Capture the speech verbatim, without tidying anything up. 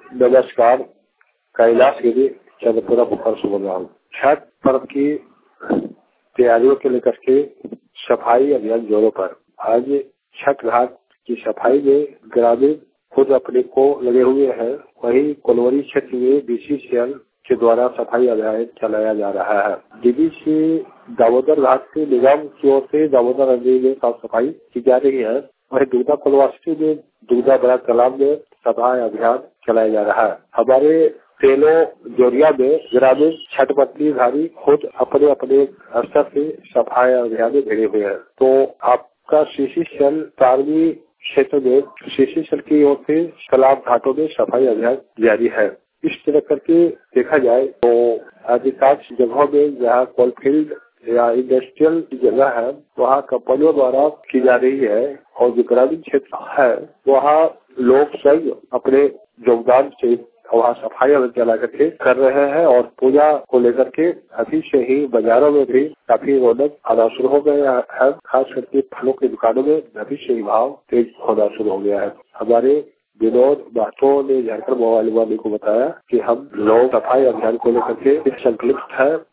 नमस्कार, कैलाशगिरी चंद्रपुरा बुखार से बोल रहा हूँ। छठ पर्व की तैयारियों को लेकर के सफाई अभियान जोरों पर। आज छठ घाट की सफाई में ग्रामीण खुद अपने को लगे हुए हैं। वहीं कोलवरी क्षेत्र में बीसीसीएल के द्वारा सफाई अभियान चलाया जा रहा है। डीबीसी दामोदर घाट के निगम की ओर से दामोदर नदी में साफ सफाई की जा रही है। वहीं दुग्धा कोलवासी में दुग्धा बड़ा तालाब में सफाई अभियान चलाया जा रहा है। हमारे तेलो जोरिया में ग्रामीण छठ पत्नीधारी खुद अपने अपने स्तर से सफाई अभियान में भिड़े हुए हैं। तो आपका सीसीसीएल प्रारंभिक क्षेत्र में सीसीसीएल की ओर से तालाब घाटों में सफाई अभियान जारी है। इस तरह करके देखा जाए तो अधिकांश जगहों में जहाँ कोलफील्ड या इंडस्ट्रियल जगह है वहाँ कंपनियों द्वारा की जा रही है, और जो ग्रामीण क्षेत्र है वहाँ लोग स्वयं अपने योगदान से वहाँ सफाई अभियान चला करके कर रहे हैं। और पूजा को लेकर के अभी से ही बाजारों में भी काफी रौनक आना शुरू हो गया है। खास करके फलों की दुकानों में अभी से ही भाव तेज होना शुरू हो गया है। हमारे विनोद महतो ने झारखंड मोबाइल वाले को बताया कि हम लोग सफाई अभियान को लेकर के संकल्पित है